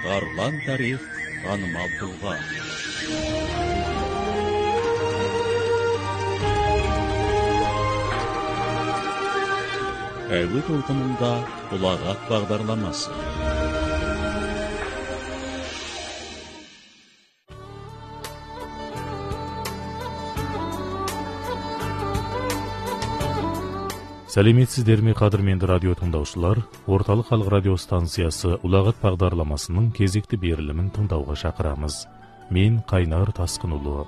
Ағарылан тарих танымал тұлға. Әуе толқынында ұлағат бағдарламасы. Сәлеметсіздер ме, қадірменді радио тыңдаушылар? Орталық халық радио станциясы ұлағат бағдарламасының кезекті берілімін тыңдауға шақырамыз. Мен Қайнар Тасқынұлы.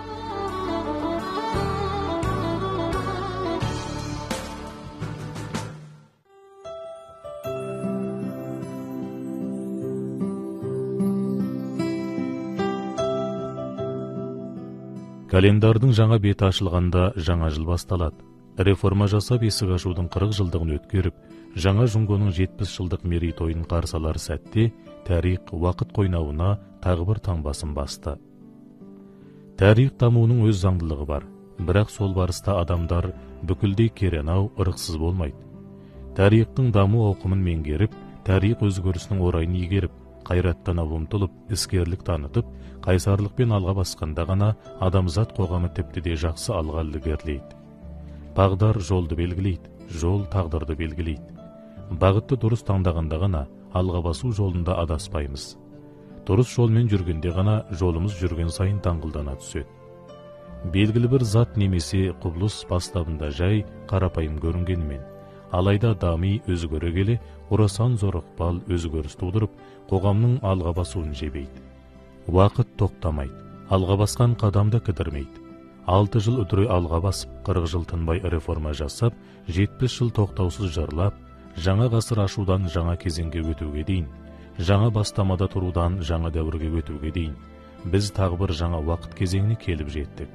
Календардың жаңа беті ашылғанда жаңа жыл басталады. Реформа жасап есік ашудың 40 жылдығын өткеріп, жаңа Жұңгоның 70 жылдық мерейтойын қарсы алар сәтте, тарих уақыт қойнауына тағы бір таңбасын басты. Тарих дамуының өз заңдылығы бар, бірақ сол барыста адамдар бүкілдей керенау, ырықсыз болмайды. Тарихтың даму ауқымын меңгеріп, тарих өзгерісінің орайын игеріп, қайраттана ұмтылып, іскерлік танытып, қайсарлықпен алға басқанда ғана адамзат қоғамы тіпті де жақсы алға ілгерілейді. Бағдар жолды белгілейді, жол тағдырды белгілейді. Бағытты дұрыс таңдағанда ғана алға басу жолында адаспаймыз. Дұрыс жолмен жүргенде ғана жолымыз жүрген сайын таңғылдана түседі. Белгілі бір зат немесе құбылыс бастабында жай қарапайым көрінгенімен, алайда дами өзгере келе, орасан зор ықпал өзгеріс тудырып, қоғамның алға басуын жебейді. Уақыт тоқтамайды, алға басқан қадамды кідірмейді. 6 жыл үдіре алға басып, 40 жыл тынбай реформа жасап, 70 жыл тоқтаусыз жырлап, жаңа ғасыр ашудан жаңа кезеңге өтуге дейін, жаңа бастамада тұрудан жаңа дәуірге өтуге дейін, біз тағы бір жаңа уақыт кезеңіне келіп жеттік.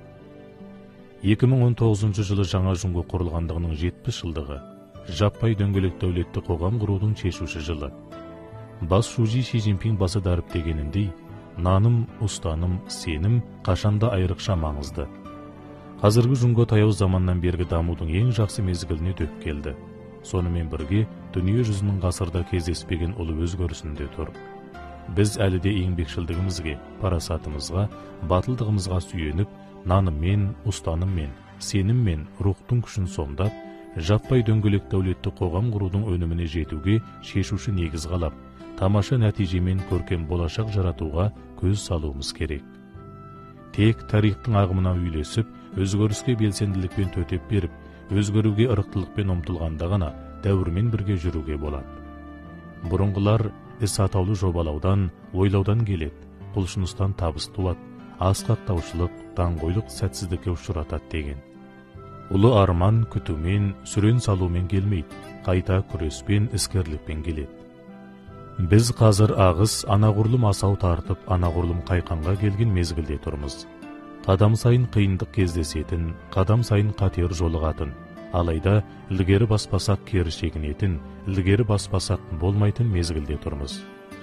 2019 жылы жаңа Жұңго құрылғандығының 70 жылдығы, жаппай дөңгелек дәулетті қоғам құрудың шешуші жылы. Бас Шужи Ши Цзиньпин басы дәріптегеніндей, наным, ұстаным, сенім қашанда айрықша маңызды. Қазіргі Жұңго таяу заманнан бергі дамудың ең жақсы мезгіліне дөп келді. Сонымен бірге, дүние жүзінің ғасырда кездеспеген ұлы өзгерісінде тұр. Біз әлі де еңбекшілдігімізге, парасатымызға, батылдығымызға сүйеніп, наныммен, ұстаныммен, сеніммен рухтың күшін сомдап, жаппай дөңгелек дәулетті қоғам құрудың өніміне жетуге шешуші негіз қалап, тамаша нәтижемен көркем болашақ жаратуға көз салуымыз керек. Тек тарихтың ағымына үйлесіп, өзгеріске белсенділікпен төтеп беріп, өзгеруге ырықтылықпен ұмтылғанда ғана дәуірмен бірге жүруге болады. Бұрынғылар іс атаулы жобалаудан, ойлаудан келеді, құлшыныстан табыс туады, асқақтаушылық, даңғойлық сәтсіздікке ұшыратады деген. Ұлы арман күтумен, сүрен салумен келмейді, қайта күреспен, іскерлікпен келеді. Біз қазір ағыс анағұрлым асау тартып, анағұрлым қайқанға келген мезгілде тұрмыз. Қадам сайын қиындық кездесетін, қадам сайын қатер жолығатын, алайда ілгері баспасақ кері шегінетін, ілгері баспасақ болмайтын мезгілде тұрмыз.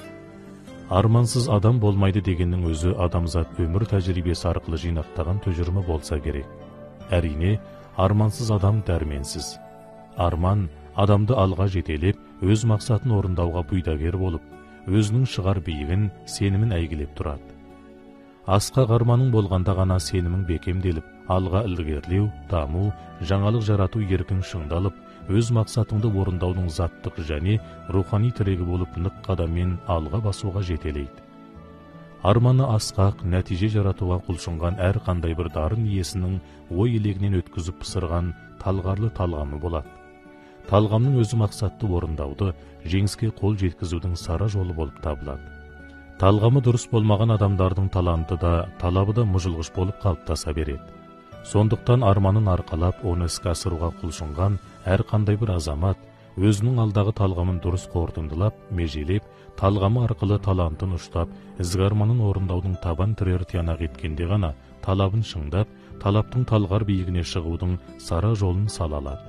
Армансыз адам болмайды дегеннің өзі адамзат өмір тәжірибесі арқылы жинақтаған тұжырымы болса керек. Әрине, армансыз адам дәрменсіз. Арман адамды алға жетелеп, өз мақсатын орындауға бұйдагер болып, өзінің шығар биігін, сенімін әйгілеп тұрады. Асқақ арманың болғанда ғана сенімің бекемделіп, алға ілгерілеу, даму, жаңалық жарату еркін шыңдалып, өз мақсатыңды орындаудың заттық және рухани тірегі болып нық қадаммен алға басуға жетелейді. Арманы асқақ, нәтиже жаратуға құлшынған әр қандай бір дарын иесінің ой елегінен өткізіп пысырған талғарлы талғамы болады. Талғамның өзі мақсатты орындауды, жеңіске қол жеткізудің сара жолы болып табылады. Талғамы дұрыс болмаған адамдардың таланты да, талабы да мұжылғыш болып қалыптаса береді. Сондықтан арманын арқалап, оны іске асыруға құлшынған әр қандай бір азамат, өзінің алдағы талғамын дұрыс қорытындылап, межелеп, талғамы арқылы талантын ұштап, ізгі арманын орындаудың табан тірер тиянақ еткенде ғана, талабын шыңдап, талаптың талғар биігіне шығудың сара жолын сала алады.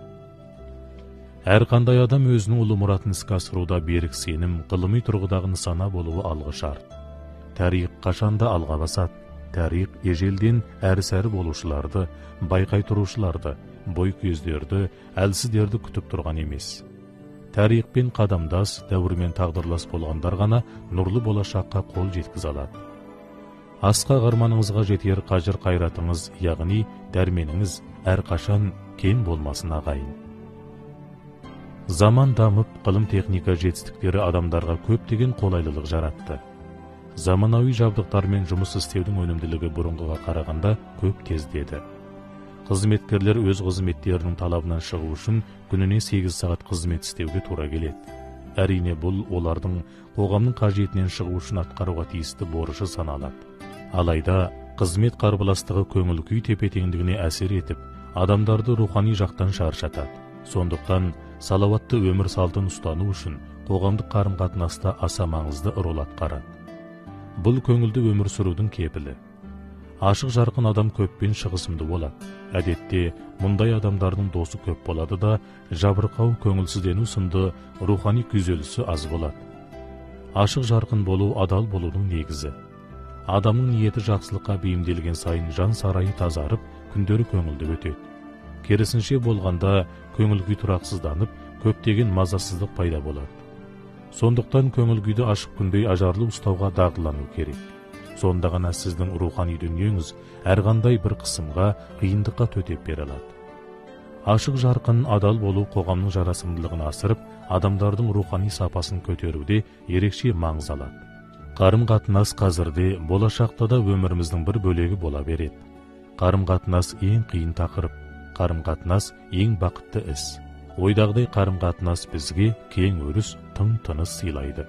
Әр қандай адам өзінің ұлы мұратын іске асыруда берік сенім, ғылыми тұрғыдағы нысана болуы алғы шарт. Тарих қашанда алға басады. Тарих ежелден әрі-сәрі болушыларды, байқай тұрушыларды, бой көздерді, әлсіздерді күтіп тұрған емес. тарихпен қадамдас, дәуірмен тағдырлас болғандар ғана нұрлы болашаққа қол жеткізе алады. Асқа арманыңызға жетер қажыр қайратыңыз, яғни дәрменіңіз әрқашан кем болмасын ағайын. Заман дамып, ғылым техника жетістіктері адамдарға көптеген қолайлылық жаратты. Заманауи жабдықтармен жұмыс істеудің өнімділігі бұрынғыға қарағанда көп тездеді. Қызметкерлер өз қызметтерінің талабынан шығу үшін күніне 8 сағат қызмет істеуге тура келеді. Әрине бұл олардың қоғамның қажетінен шығу үшін атқаруға тиісті борышы саналады. Алайда қызмет қарбаластығы көңіл күй тепе-теңдігіне әсер етіп, адамдарды рухани жақтан шаршатады. Сондықтан салауатты өмір салтын ұстану үшін қоғамдық қарым-қатынаста аса маңызды рөл атқарады. Бұл көңілді өмір сүрудің кепілі. Ашық жарқын адам көппен шығысымды болады. Әдетте мұндай адамдардың досы көп болады да, жабырқау, көңілсіздену сынды рухани күйзелісі аз болады. Ашық жарқын болу адал болудың негізі. Адамның ниеті жақсылыққа бейімделген сайын жан сарайы тазарып, күндері көңілді өтеді. Керісінше болғанда көңіл күй тұрақсызданып, көптеген мазасыздық пайда болады. Сондықтан көңіл күйді ашық күндей ажарлы ұстауға дағдылану керек. Сонда ғана сіздің рухани дүниеңіз әрқандай бір қысымға, қиындыққа төтеп бере алады. Ашық жарқын, адал болу қоғамның жарасымдылығын асырып, адамдардың рухани сапасын көтеруде ерекше маңыз алады. Қарым-қатынас қазірде, болашақта да өміріміздің бір бөлегі бола береді. Қарым-қатынас ең қиын тақырып, қарым-қатынас ең бақытты іс. Ойдағыдай қарым-қатынас бізге кең өріс, тың-тыныс сыйлайды.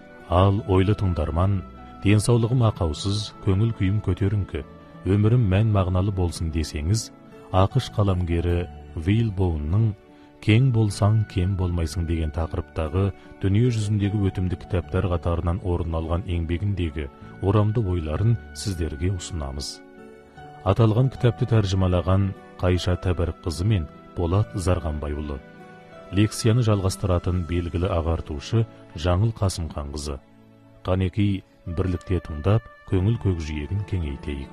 Ал ойлы тыңдарман, денсаулығым ақаусыз, көңіл күйім көтеріңкі, өмірім мән мағыналы болсын десеңіз, ақш қаламгері Вилл Боунның «Кең болсаң, кем болмайсың» деген тақырыптағы дүние жүзіндегі өтімді кітаптар қатарынан орын алған еңбегіндегі орамды ойларын сіздерге ұсынамыз. Аталған кітапты тәржімалаған Қайша Тәбәрікқызы мен Болат Зарғанбайұлы. Лекцияны жалғастыратын белгілі ағартушы Жаңыл Қасымханқызы. Қанекей бірлікте тыңдап, көңіл көкжиегін кеңейтейік.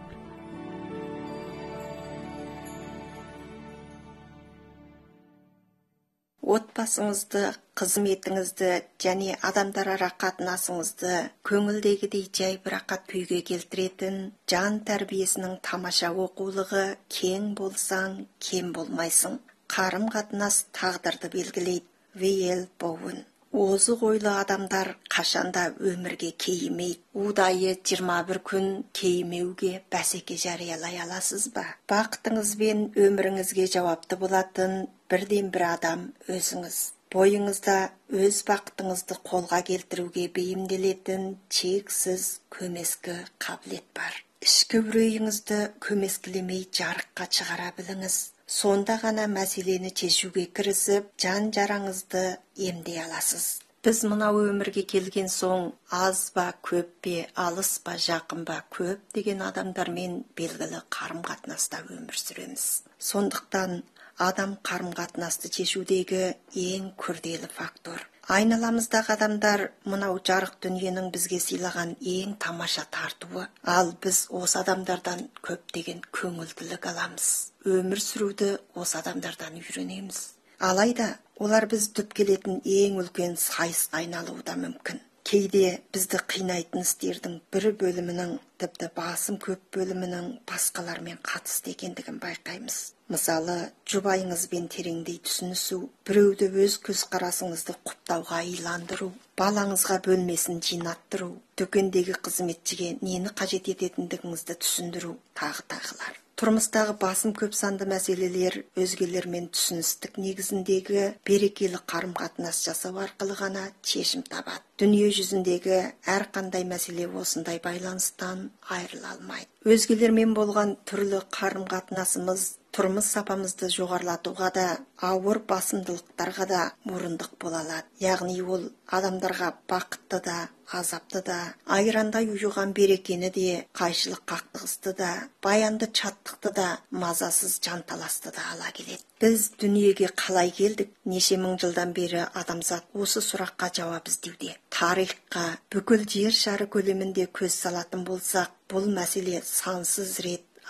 Отбасыңызды, қызметіңізді және адамдарға қатынасыңызды көңілдегідей жай бірақат күйге келтіретін жан тәрбиесінің тамаша оқулығы «Кең болсаң, кем болмайсың». Қарым-қатынас тағдырды белгілейді. Вилл Боун. Озық ойлы адамдар қашанда өмірге кейімейді. Удайы 21 күн кейімеуге бәсеке жариялай аласыз ба? Бақытыңызбен өміріңізге жауапты болатын бірден бір адам өзіңіз. Бойыңызда өз бақытыңызды қолға келтіруге бейімделетін чексіз көмескі қабілет бар. Ішкі үрейіңізді көмескілемей жарыққа шығара біліңіз. Сонда ғана мәселені шешуге кірісіп, жан жараңызды емдей аласыз. Біз мынау өмірге келген соң аз ба, көп пе, алыс па, жақын ба, көп деген адамдармен белгілі қарым-қатынаста өмір сүреміз. Сондықтан адам қарым-қатынасты шешудегі ең күрделі фактор. Айналамыздағы адамдар мынау жарық дүниенің бізге сыйлаған ең тамаша тартуы. Ал біз осы адамдардан көптеген көңілділік аламыз. Өмір сүруді осы адамдардан үйренеміз. Алайда олар біз түп келетін ең үлкен сайысқа айналуы да мүмкін. Кейде бізді қинайтын істердің бір бөлімінің, тіпті басым көп бөлімінің басқалармен қатысты екендігін байқаймыз. Мысалы, жұбайыңызбен тереңдей түсінісу, біреуді өз көзқарасыңызды құптауға иландыру, балаңызға бөлмесін жинаттыру, дүкендегі қызметшіге нені қажет ететіндігіңізді түсіндіру, тағылар. Тұрмыстағы басым көп санды мәселелер өзгелермен түсіністік негізіндегі берекелі қарым-қатынас жасау арқылы ғана шешім табады. Дүние жүзіндегі әрқандай мәселе осындай байланыстан айырыла алмайды. Өзгелермен болған түрлі қарым-қатынасымыз тұрмыс сапамызды жоғарлатуға да, ауыр басымдылықтарға да мұрындық бола алады. Яғни ол адамдарға бақытты да, азапты да, айрандай ұйыған берекені де, қайшылық қақтығысты да, баянды чаттықты да, мазасыз жанталасты да ала келеді. Біз дүниеге қалай келдік? Неше мың жылдан бері адамзат осы сұраққа жауап іздеуде. Тарихқа, бүкіл жер шары көлемінде көз салатын болсақ, бұл мәселе сансыз рет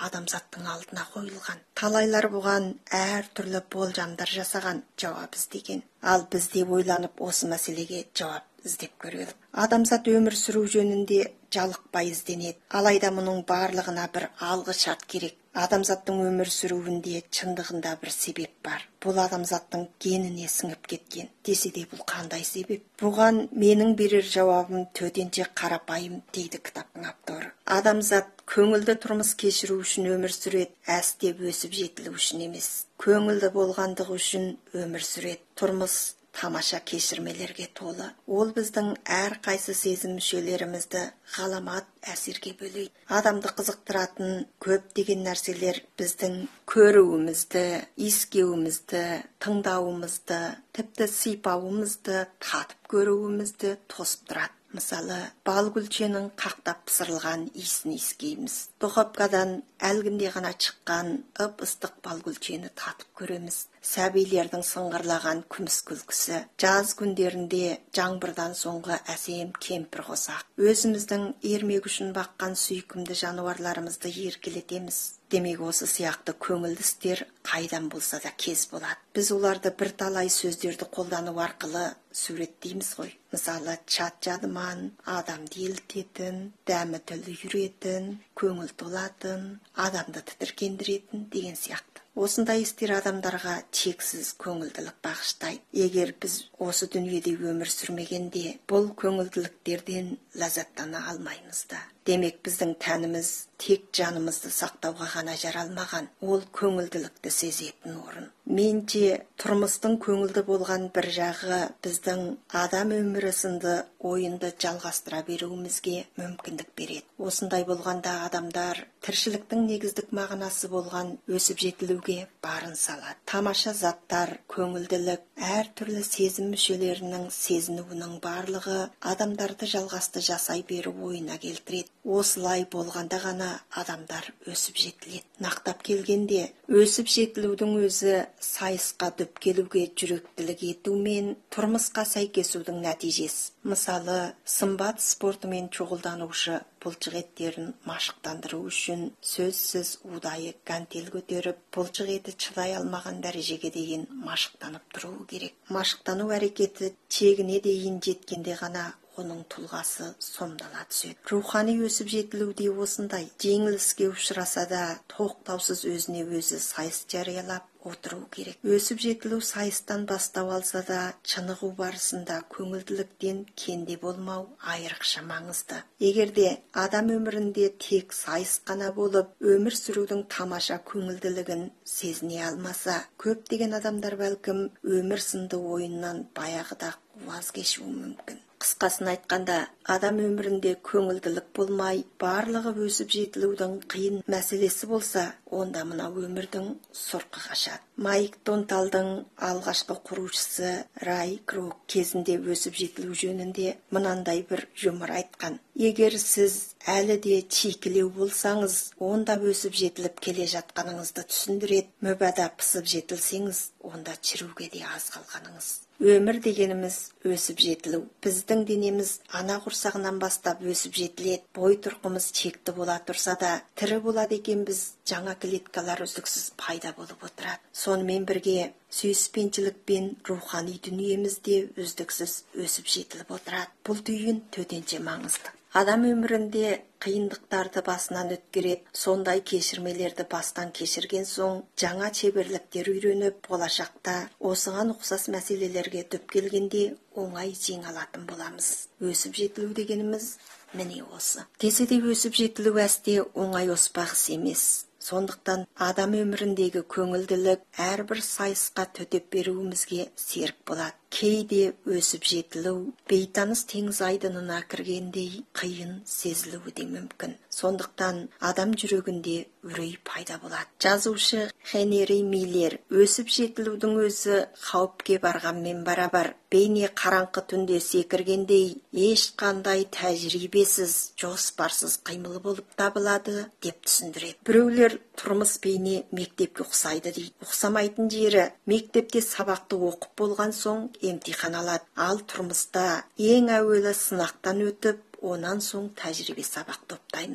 адамзаттың алдына қойылған. Талайлар бұған әр түрлі болжамдар жасаған, жауап іздеген. Ал біз де ойланып осы мәселеге жауап іздеп көрелік. Адамзат өмір сүру жөнінде жалықпай ізденеді. Алайда мұның барлығына бір алғы шарт керек. Адамзаттың өмір сүруінде шындығында бір себеп бар. Бұл адамзаттың геніне сіңіп кеткен. Десе де бұл қандай себеп? Бұған менің берер жауабым төтенше қарапайым, дейді кітаптың авторы. Адамзат көңілді тұрмыс кешіру үшін өмір сүреді, әстеп өсіп жетілу үшін емес. Көңілді болғандығы үшін өмір сүреді. Тұрмыс тамаша кешірмелерге толы. Ол біздің әр қайсы сезім мүшелерімізді ғаламат әсерге бөлейді. Адамды қызықтыратын көптеген нәрселер біздің көруімізді, иіскеуімізді, тыңдауымызды, тіпті сипауымызды, татып көруімізді тосып тұрады. Мысалы, балгүлченің қақтап пысырылған иісін иіскейміз. Духовкадан әлгінде ғана шыққан ып-ыстық балгүлчені татып көреміз. Сәбилердің сыңғырлаған күміс күлкісі, жаз күндерінде жаңбырдан соңғы әсем кемпір қосақ. Өзіміздің ермек үшін баққан сүйкімді жануарларымызды еркелетеміз. Демек осы сияқты көңілді істер қайдан болса да кез болады. Біз оларды бірталай сөздерді қолдану арқылы суреттейміз ғой. Мысалы, чат жадыман, адамды елітетін, дәмі тілі үйретін, көңіл толатын, адамды тітіркендіретін деген сияқты. Осындай істер адамдарға чексіз көңілділік бағыштайды. Егер біз осы дүниеде өмір сүрмегенде, бұл көңілділіктерден ләззаттана алмаймыз да. Демек біздің тәніміз тек жанымызды сақтауға ғана жаралмаған, ол көңілділікті сезетін орын. Менше тұрмыстың көңілді болған бір жағы біздің адам өмірі сынды ойынды жалғастыра беруімізге мүмкіндік береді. Осындай болғанда адамдар тіршіліктің негіздік мағынасы болған өсіп жетілуге барын салады. Тамаша заттар, көңілділік, әр түрлі сезім мүшелерінің сезінуінің барлығы адамдарды жалғасты жасай беру ойына келтіреді. Осылай болғанда ғана адамдар өсіп жетіледі. Нақтап келгенде, өсіп жетілудің өзі сайысқа дөп келуге жүректілік ету мен тұрмысқа сәйкесудің нәтижесі. Мысалы, сымбат спортымен шұғылданушы бұлшық еттерін машықтандыру үшін сөзсіз ұдайы гантел көтеріп, бұлшық еті шыдай алмаған дәрежеге дейін машықтанып тұруы керек. Машықтану әрекеті шегіне дейін жеткенде ғана оның тұлғасы сомдала түседі. Рухани өсіп жетілу де осындай. Жеңіл іске ұшыраса да тоқтаусыз өзіне өзі сайыс жариялап отыру керек. Өсіп жетілу сайыстан бастау алса да, чынығу барысында көңілділіктен кенде болмау айрықша маңызды. Егерде адам өмірінде тек сайыс қана болып, өмір сүрудің тамаша көңілділігін сезіне алмаса, көптеген адамдар бәлкім өмір сынды ойыннан баяғыда ваз кешуі мүмкін. Қысқасын айтқанда, адам өмірінде көңілділік болмай, барлығы өсіп жетілудің қиын мәселесі болса, онда мына өмірдің сұрқы қашады. Майк Донталдың алғашқы құрушысы Рай Крок кезінде өсіп жетілу жөнінде мынандай бір жұмыр айтқан. Егер сіз әлі де чикілеу болсаңыз, онда өсіп жетіліп келе жатқаныңызды түсіндіреді. Мүбәда пысып жетілсеңіз, онда чіруге де аз қалғаныңыз. Өмір дегеніміз өсіп жетілу. Біздің денеміз ана құрсағынан бастап өсіп жетіледі. Бой тұрқымыз шекті бола тұрса да, тірі болады екенбіз, жаңа клеткалар үздіксіз пайда болып отырады. Сонымен бірге сүйіспеншілік пен рухани дүниемізде үздіксіз өсіп жетіліп отырады. Бұл түйін төтенше маңызды. Адам өмірінде қиындықтарды басынан өткереді. Сондай кешірмелерді бастан кешірген соң, жаңа шеберліктер үйреніп, болашақта осыған ұқсас мәселелерге түп келгенде оңай жеңе алатын боламыз. Өсіп жетілу дегеніміз міне осы. Десе де өсіп жетілу әсте оңай оспақ іс емес. Сондықтан адам өміріндегі көңілділік әрбір сайысқа төтеп беруімізге серік болады. Кейде өсіп жетілу бейтаныс теңіз айдынына кіргендей қиын сезілуі де мүмкін. Сондықтан адам жүрегінде үрей пайда болады. Жазушы Хенри Миллер өсіп жетілудің өзі қауіпке барғанмен барабар, бейне қараңғы түнде секіргендей ешқандай тәжірибесіз, жоспарсыз қимыл болып табылады деп түсіндіреді. Біреулер тұрмыс бейне мектепке ұқсайды дейді. Ұқсамайтын жері, мектепте сабақты оқып болған соң емтихан алады. Ал тұрмыста ең әуелі сынақтан өтіп, онан соң тәжірибе сабақ топтаймыз.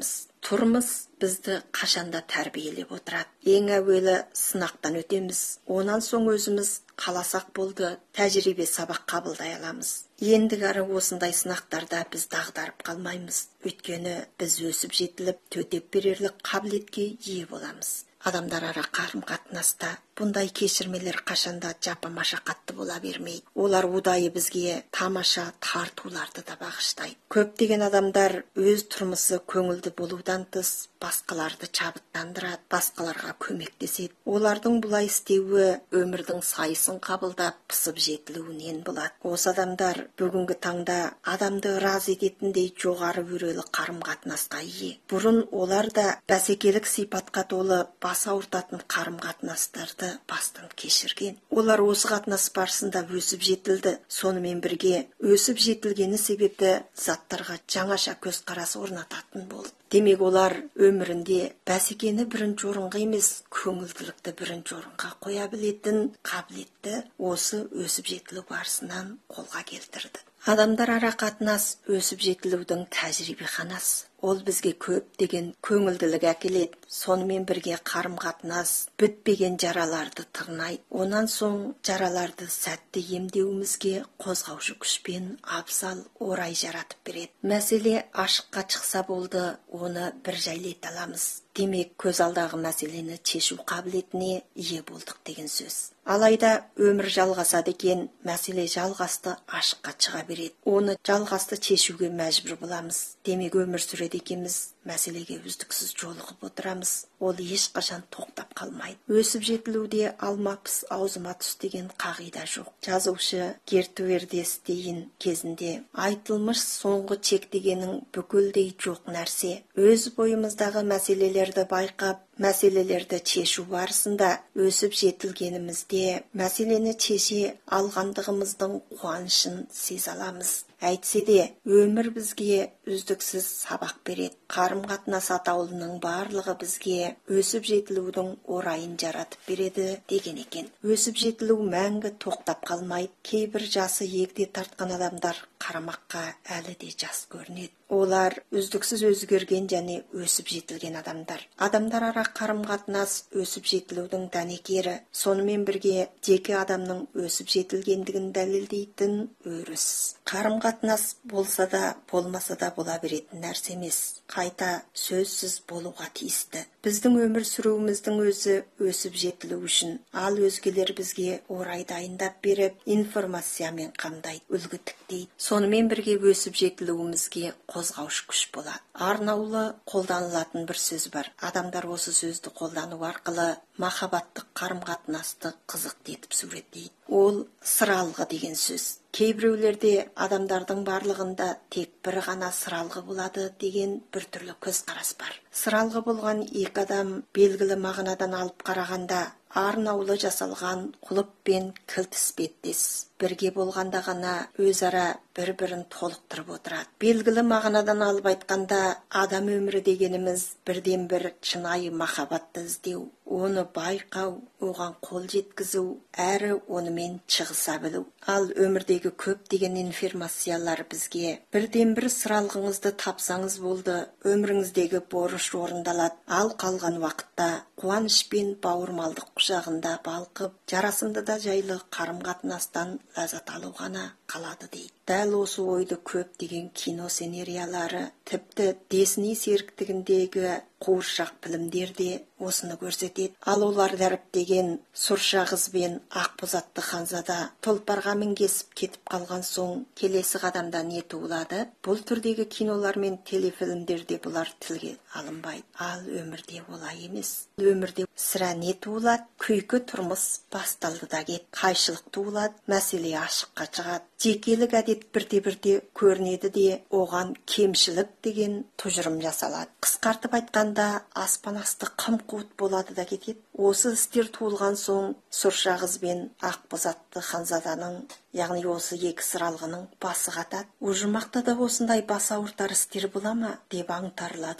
Тұрмыс бізді қашанда тәрбиелеп отырады. Ең әуелі сынақтан өтеміз. Онан соң өзіміз қаласақ болды, тәжірибе сабақ қабылдай аламыз. Ендігі ары осындай сынақтарда біз дағдарып қалмаймыз. Өйткені біз өсіп жетіліп, төтеп берерлік қабілетке ие боламыз. Адамдар ара қарым-қатынаста бұндай кешірмелер қашанда жапа машақатты бола бермейді. Олар ұдайы бізге тамаша тартуларды да бағыштайды. Көптеген адамдар өз тұрмысы көңілді болудан тыс басқаларды шабыттандырады, басқаларға көмектеседі. Олардың бұлай істеуі өмірдің сайысын қабылдап пысып жетілуінен болады. Осы адамдар бүгінгі таңда адамды разы ететіндей жоғары өрелі қарым-қатынасқа ие. Бұрын олар да бәсекелік сипатқа толы бас ауыртатын қарым-қатынастарды бастан кешірген. Олар осы қатынас барысында өсіп жетілді. Сонымен бірге өсіп жетілгені себепті заттарға жаңаша көзқарас орнататын болды. Демек олар өмірінде бәсекені бірінші орынға емес, көңілділікті бірінші орынға қоя білетін қабілетті осы өсіп жетілу барысынан қолға келтірді. Адамдар ара қатынас өсіп жетілудің тәжірибеханасы. Ол бізге көптеген көңілділік әкеледі. Сонымен бірге қарым-қатынас бітпеген жараларды тырнайды. Онан соң жараларды сәтті емдеуімізге қозғаушы күшпен абзал орай жаратып береді. Мәселе ашыққа шықса болды, оны бір жайлете аламыз. Демек, көз алдағы мәселені шешу қабілетіне ие болдық деген сөз. Алайда өмір жалғасады екен, мәселе жалғасты ашыққа шыға береді. Оны жалғасты шешуге мәжбүр боламыз. Демек, өмір сүреді екенбіз, мәселеге үздіксіз жолығып отырамыз. Ол ешқашан тоқтап қалмайды. Өсіп жетілуде алмапыс аузыма түс деген қағида жоқ. Жазушы Гертруде Стейн кезінде айтылмыш соңғы чек дегенің бүкілдей жоқ нәрсе. Өз бойымыздағы мәселелерді байқап, мәселелерді шешу барысында өсіп жетілгенімізде мәселені шеше алғандығымыздың қуанышын сезе аламыз. Әйтсе де, өмір бізге үздіксіз сабақ береді. Қарым-қатынас атаулының барлығы бізге өсіп жетілудің орайын жаратып береді деген екен. Өсіп жетілу мәңгі тоқтап қалмайды. Кейбір жасы егде тартқан адамдар қарамаққа әлі де жас көрінеді. Олар үздіксіз өзгерген және өсіп жетілген адамдар. Адамдар ара қарым-қатынас өсіп жетілудің дәнекері. Сонымен бірге жеке адамның өсіп жетілгендігін дәлелдейтін өріс. Қарым-қатынас болса да, болмаса да бола беретін нәрсе емес. Қайта сөзсіз болуға тиісті. Біздің өмір сүруіміздің өзі өсіп жетілу үшін, ал өзгелер бізге орай дайындап беріп, информациямен қамдайды, үлгі тіктейді. Сонымен бірге өсіп жетілуімізге қозғаушы күш болады. Арнаулы қолданылатын бір сөз бар. Адамдар осы сөзді қолдану арқылы махаббаттық қарым-қатынасты қызықты етіп суреттейді. Ол сыралғы деген сөз. Кейбіреулерде адамдардың барлығында тек бір ғана сыралғы болады деген бір түрлі көзқарас бар. Сыралғы болған екі адам белгілі мағынадан алып қарағанда арнаулы жасалған құлып пен кілт іспеттес. Бірге болғанда ғана өзара бір-бірін толықтырып отырады. Белгілі мағынадан алып айтқанда адам өмірі дегеніміз бірден бір шынайы махаббатты іздеу, оны байқау, оған қол жеткізу, әрі онымен шығыса білу. Ал өмірдегі көптеген информациялар бізге бірден бір сыралғыңызды тапсаңыз болды, өміріңіздегі борыш орындалады. Ал қалған уақытта қуаныш пен бауырмалдық құшағында балқып, жарасымды да жайлы қарым-қатынастан ләззат алу ғана қалады дейді. Дәл осы ойды көптеген кино сценариялары, тіпті Дисней серіктігіндегі қуыршақ білімдер де осыны көрсетеді. Ал олар дәріптеген Сұрша қыз бен Ақбоз атты ханзада тұлпарға мінгесіп кетіп қалған соң келесі қадамда не туылады? Бұл түрдегі кинолар мен телефильмдерде бұлар тілге алынбайды. Ал өмірде олай емес. Өмірде сірә не туылады? Күйкі тұрмыс басталды да кет. Қайшылық туылады, мәселе ашыққа шығады. Жекелік әдет бірте-бірте көрінеді де, оған кемшілік деген тұжырым жасалады. Қысқартып айтқанда, аспан асты қым-қуыт болады да кетеді. Осы істер туылған соң Сұрша қыз бен Ақбоз атты ханзаданың, яғни осы екі сыралғының басы қатады. Ұжымақта да осындай бас ауыртар істер бола ма деп аңтарылады олар.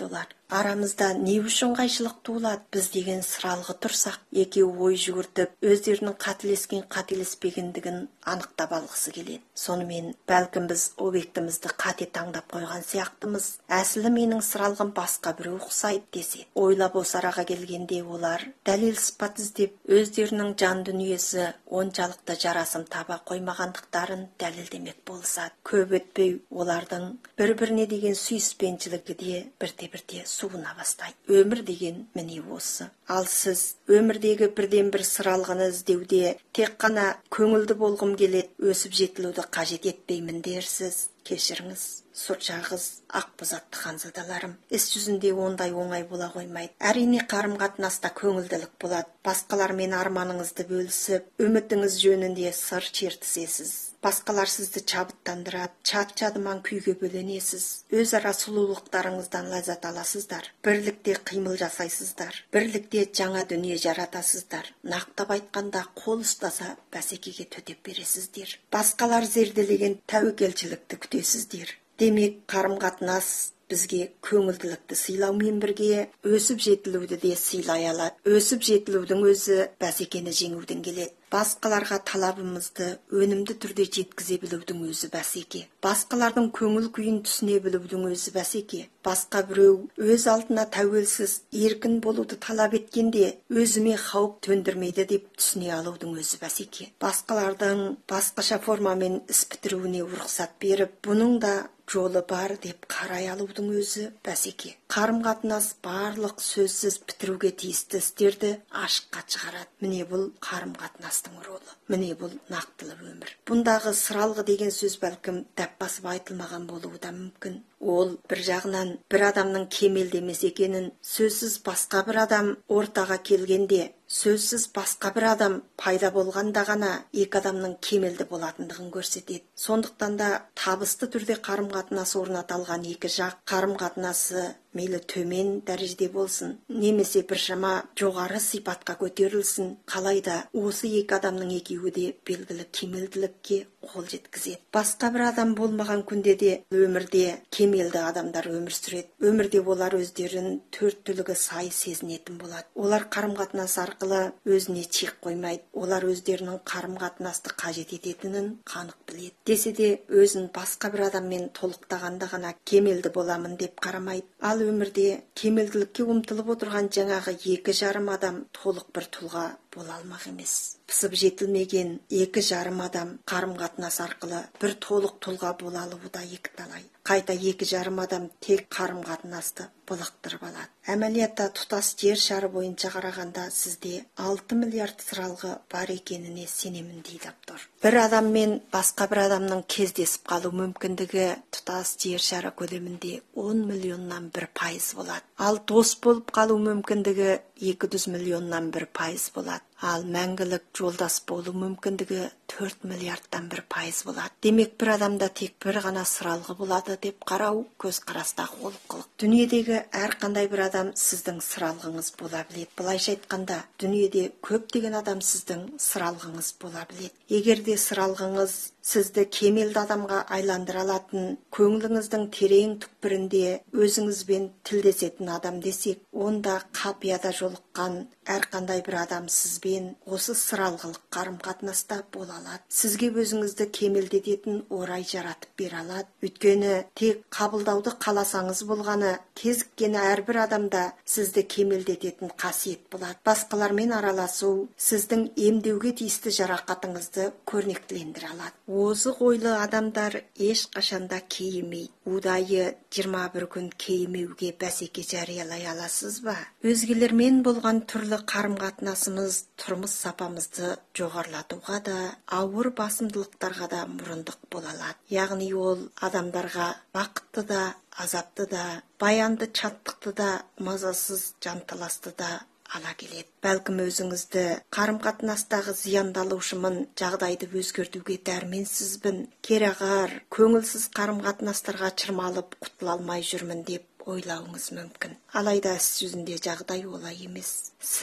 Арамызда не үшін қайшылық туылады? Біз деген сыралғы тұрсақ, екеуі ой жүгіртіп, өздерінің қателеспегендігін анықтап алғысы келеді. Сонымен бәлкім біз объектімізді қате таңдап қойған сияқтымыз. Әсілі менің сыралғым басқа біреу ұқсайды десе. Ойлап осы араға келгенде олар дәлел сыпат іздеп, өздерінің жан дүниесі оншалықты жарасым таба қоймағандықтарын дәлелдемек болысады. Көп өтпей олардың бір-біріне деген сүйіспеншілігі де бірте-бірте суына бастайды. Өмір деген міне осы. Ал сіз өмірдегі бірден бір сыралғыны іздеуде тек қана көңілді болғым келеді, өсіп жетілуді қажет етпеймін дерсіз. Кешіріңіз, сұршағыз, ақбоз атты ханзадаларым. Іс жүзінде ондай оңай бола қоймайды. Әрине қарым-қатынаста көңілділік болады. Басқалармен арманыңызды бөлісіп, үмітіңіз жөнінде сыр шертісесіз. Басқалар сізді шабыттандырады, шат-шадыман күйге бөленесіз. Өзара сұлулықтарыңыздан ләззат аласыздар. Бірлікте қимыл жасайсыздар. Бірлікте жаңа дүние жаратасыздар. Нақтап айтқанда қол ұстаса бәсекеге төтеп бересіздер. Басқалар зерделеген тәуекелшілікті күтесіздер. Демек, қарым-қатынас бізге көңілділікті сыйлаумен бірге өсіп жетілуді де сыйлай алады. Өсіп жетілудің өзі бәсекені жеңуден келеді. Басқаларға талабымызды өнімді түрде жеткізе білудің өзі бәсеке. Басқалардың көңіл күйін түсіне білудің өзі бәсеке. Басқа біреу өз алдына тәуелсіз, еркін болуды талап еткенде өзіме қауіп төндірмейді деп түсіне алудың өзі бәсеке. Басқалардың басқаша формамен іс бітіруіне рұқсат беріп, бұның да жолы бар деп қарай алудың өзі бәсеке. Қарым-қатынас барлық сөзсіз бітіруге тиісті істерді ашыққа шығарады. Міне бұл қарым-қатынастың ролы. Міне бұл нақтылы өмір. Бұндағы сыралғы деген сөз бәлкім дәп басып айтылмаған болуы да мүмкін. Ол бір жағынан бір адамның кемелді емес екенін, сөзсіз басқа бір адам ортаға келгенде, сөзсіз басқа бір адам пайда болғанда ғана екі адамның кемелді болатындығын көрсетеді. Сондықтан да табысты түрде қарым-қатынас орната алған екі жақ қарым-қатынасы мейлі төмен дәрежеде болсын, немесе біршама жоғары сипатқа көтерілсін, қалайда осы екі адамның екеуі де белгілі кемелділікке қол жеткізеді. Басқа бір адам болмаған күнде де өмірде кемелді адамдар өмір сүреді. Өмірде олар өздерін төрт түлігі сай сезінетін болады. Олар қарым-қатынас арқылы өзіне чек қоймайды. Олар өздерінің қарым-қатынасты қажет ететінін қанық біледі. Десе де өзін басқа бір адаммен толықтағанда ғана кемелді боламын деп қарамайды. Ал өмірде кемелділікке ұмтылып отырған жаңағы екі жарым адам толық бір тұлға бола алмақ емес. Пысып жетілмеген екі жарым адам қарым-қатынас арқылы бір толық тұлға бола алуы да екіталай. Қайта екі жарым адам тек қарым-қатынасты былықтырып алады. Әмәлиятта тұтас жер шары бойынша қарағанда сізде 6 миллиард сыралғы бар екеніне сенемін дейді автор. Бір адаммен басқа бір адамның кездесіп қалу мүмкіндігі тұтас жер шары көлемінде 10 миллионнан 1% болады. Ал дос болып қалу мүмкіндігі 200 миллионнан 1% болады. Ал мәңгілік жолдас болу мүмкіндігі 4 миллиардтан 1% болады. Демек бір адамда тек бір ғана сыралғы болады деп қарау көзқарастағы олқылық. Дүниедегі әрқандай бір адам сіздің сыралғыңыз бола біледі. Былайша айтқанда, дүниеде көптеген адам сіздің сыралғыңыз бола біледі. Егер де сыралғыңыз сізді кемелді адамға айландыра алатын, көңіліңіздің терең түкпірінде өзіңізбен тілдесетін адам десек, онда қапияда жолыққан әрқандай бір адам сізбен осы сыралғылық қарым-қатынаста бола алады. Сізге өзіңізді кемелдететін орай жаратып бере алады. Өйткені тек қабылдауды қаласаңыз болғаны, кезіккені әрбір адамда сізді кемелдететін қасиет болады. Басқалармен араласу сіздің емдеуге тиісті жарақатыңызды көрнектілендіре алады. Озық ойлы адамдар ешқашанда кейімейді. Удайы 21 күн кейімеуге бәсеке жариялай аласыз ба? Өзгелермен болған түрлі қарым-қатынасымыз тұрмыс сапамызды жоғарлатуға да, ауыр басымдылықтарға да мұрындық бола алады. Яғни ол адамдарға бақытты да, азапты да, баянды шаттықты да, мазасыз жанталасты да ала келеді. Бәлкім өзіңізді қарым-қатынастағы зияндалушымын, жағдайды өзгертуге дәрменсізбін, керағар, көңілсіз қарым-қатынастарға чырмалып құтыла алмай жүрмін деп ойлауыңыз мүмкін. Алайда іс жүзінде жағдай олай емес. Сіз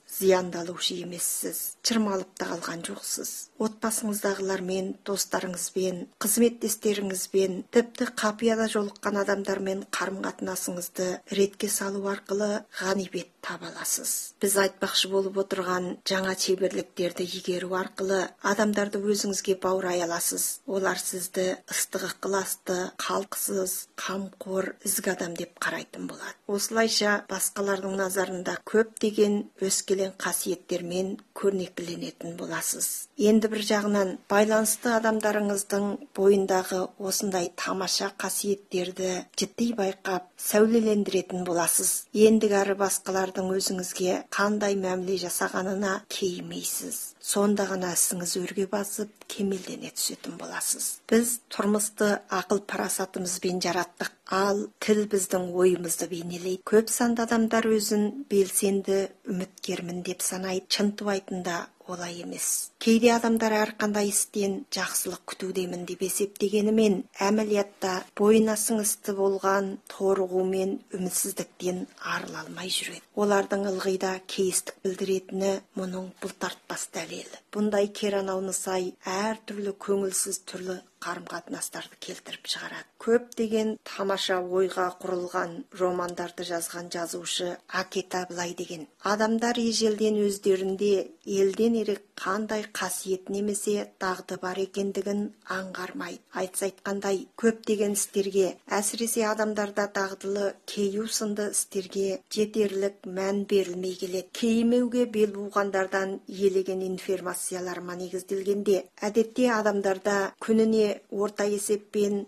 зияндалушы емессіз, чырмалып та қалған жоқсыз. Отбасыңыздағылармен, достарыңызбен, қызметтестеріңізбен, тіпті қапияда жолыққан адамдармен қарым-қатынасыңызды ретке салу арқылы ғанибет таба аласыз. Біз айтпақшы болып отырған жаңа шеберліктерді игеру арқылы адамдарды өзіңізге баурай аласыз. Олар сізді ыстық ықыласты, қалқысыз, қамқор, ізгі адам деп қарайтын болады. Осылайша басқалардың назарында көптеген өскелең қасиеттермен көрнектіленетін боласыз. Енді бір жағынан байланысты адамдарыңыздың бойындағы осындай тамаша қасиеттерді жіті байқап, сәулелендіретін боласыз. Ендігәрі басқалардың өзіңізге қандай мәміле жасағанына кейімейсіз. Сонда ғана ісіңіз өрге басып, кемелдене түсетін боласыз. Біз тұрмысты ақыл парасатымызбен жараттық, ал тіл біздің ойымызды бейнелейді. Көп санды адамдар өзін белсенді үміткермін деп санайды, шынтуайтында олай емес. Кейде адамдар әрқандай істен жақсылық күтудемін деп есептегенімен, әмәлиятта бойына сіңісті болған торығу мен үмітсіздіктен арыла алмай жүреді. Олардың ылғида кейістік білдіретіні мұның бұлтартпас дәлелі. Бұндай керанауны сай әртүрлі көңілсіз түрлі қарым-қатынастарды келтіріп шығарады. Көптеген тамаша ойға құрылған романдарды жазған жазушы Акета былай деген: адамдар ежелден өздерінде елден ерек қандай қасиет немесе дағды бар екендігін аңғармайды. Айтқандай, көптеген істерге, әсіресе адамдарда дағдылы кейу сынды істерге жетерлік мән берілмей келеді. Кейімеуге бел буғандардан елеген информацияларыма негізделгенде, әдетте адамдарда күніне орта есеппен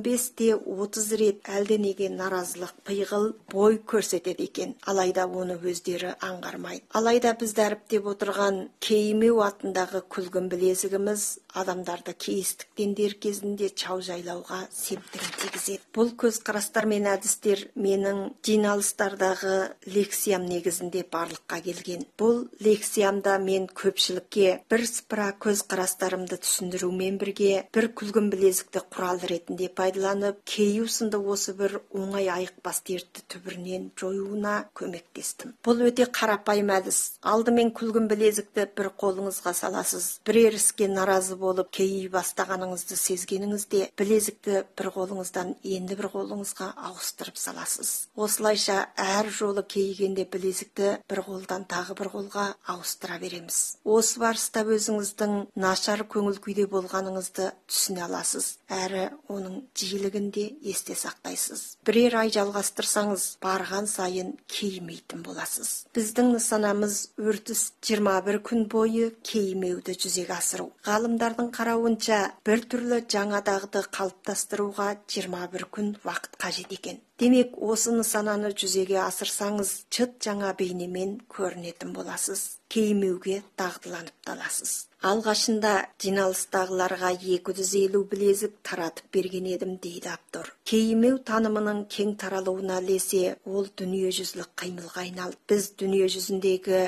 15-30 рет әлденеге наразылық пиғыл бой көрсетеді екен. Алайда оны өздері аңғармайды. Алайда біз дәріптеп отырған Кейімеу атындағы күлгін білезігіміз адамдарды кейістіктен дер кезінде чау жайлауға септігін тигізеді. Бұл көзқарастар мен әдістер менің жиналыстардағы лекциям негізінде барлыққа келген. Бұл лекциямда мен көпшілікке бірсыпыра көзқарастарымды түсіндірумен бірге бір күлгін білезікті құрал ретінде пайдаланып, кейу сынды осы бір оңай айықпас дертті түбірінен жоюына көмектестім. Бұл өте қарапайым әдіс. Алдымен күлгін білезікті бір қолыңызға саласыз. Бірер іске наразы болып кейи бастағаныңызды сезгеніңізде білезікті бір қолыңыздан енді бір қолыңызға ауыстырып саласыз. Осылайша әр жолы кейігенде білезікті бір қолдан тағы бір қолға ауыстыра береміз. Осы барыста өзіңіздің нашар көңіл күйде болғаныңызды түсіне аласыз, әрі оның жиілігінде есте сақтайсыз. Бірер ай жалғастырсаңыз, барған сайын кейімейтін боласыз. Біздің нысанамыз үрдіс 21 күн бойы кейімеуді жүзеге асыру. Ғалымдардың қарауынша бір түрлі жаңа дағды қалыптастыруға 21 күн уақыт қажет екен. Демек, осы нысананы жүзеге асырсаңыз, чыт жаңа бейнемен көрінетін боласыз. Кейімеуге дағдыланып таласыз. Алғашында жиналыстағыларға 250 білезік таратып берген едім, дейді автор. Кейімеу танымының кең таралуына ілесе, ол дүниежүзілік қимылға айналды. Біз дүние жүзіндегі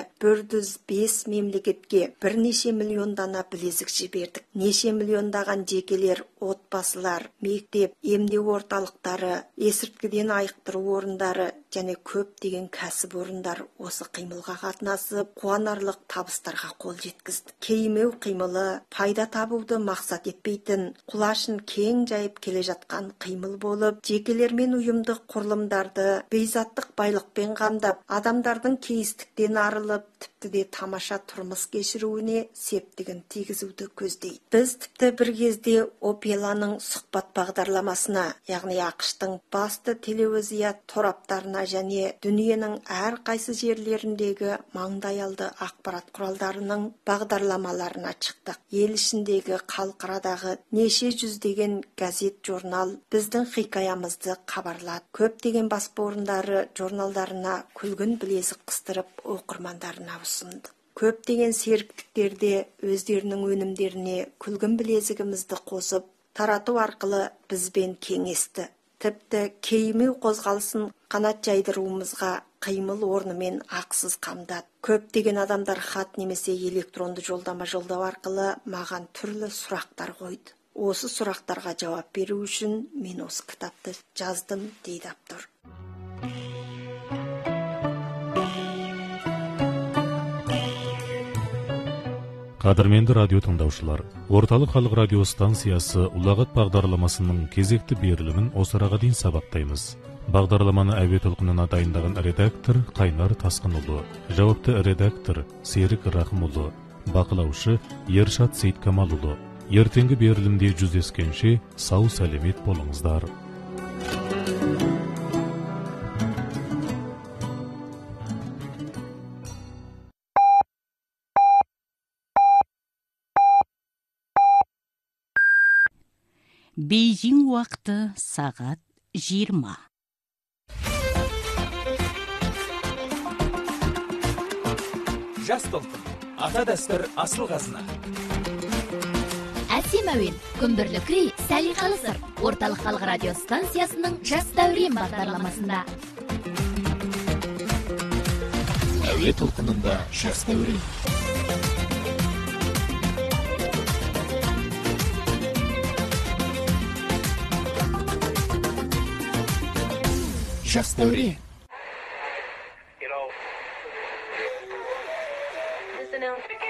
105 мемлекетке бірнеше миллион дана білезік жібердік. Неше миллиондаған жекелер, отбасылар, мектеп, емдеу орталықтары, есірткіден айықтыру орындары және көптеген кәсіп орындар осы қимылға қатынасып, қуанарлық табыстарға қол жеткізді. Кейімеу қимылы пайда табуды мақсат етпейтін, құлашын кең жайып келе жатқан қимыл болып, жекелер мен ұйымдық құрылымдарды бейзаттық байлықпен қамдап, адамдардың кейістіктен арылып, тіпті де тамаша тұрмыс кешіруіне септігін тигізуді көздейді. Біз тіпті бір кезде Опеланың сұхбат бағдарламасына, яғни ақштың басты телевизия тораптарына және дүниенің әр қайсы жерлеріндегі маңдайалды ақпарат құралдарының бағдарламаларына шықтық. Ел ішіндегі, қалқарадағы неше жүздеген газет, журнал біздің хикаямызды хабарлады. Көптеген баспа орындары журналдарына күлгін білезік қыстырып оқырмандарына ұсынды. Көптеген серіктіктерде өздерінің өнімдеріне күлгін білезігімізді қосып, тарату арқылы бізбен кеңесті. Тіпті кейімеу қозғалысын қанат жайдыруымызға қимыл орнымен ақсыз қамдады. Көптеген адамдар хат немесе электронды жолдама жолдау арқылы маған түрлі сұрақтар қойды. Осы сұрақтарға жауап беру үшін мен осы кітапты жаздым, дейді автор. Қадірменді радио тыңдаушылар, Орталық халық радио станциясы ұлағат бағдарламасының кезекті берілімін осыраға дейін сабақтаймыз. Бағдарламаны әуе толқынына дайындаған редактор Қайнар Тасқынұлы, жауапты редактор Серік Рахымұлы, бақылаушы Ершат Сейткамалұлы. Ертеңгі берілімде жүздескенше сау сәлемет болыңыздар. Бейжің уақыты сағат 20. Жас толқын, ата дәстүр асыл қазына. Әсем әуен, күмбірлі крей, сәлиқалы сыр. Орталық халық радио станциясының жас дәурен бағдарламасында. Әуе толқынында жас дәурен. Жас дәурен. This announcement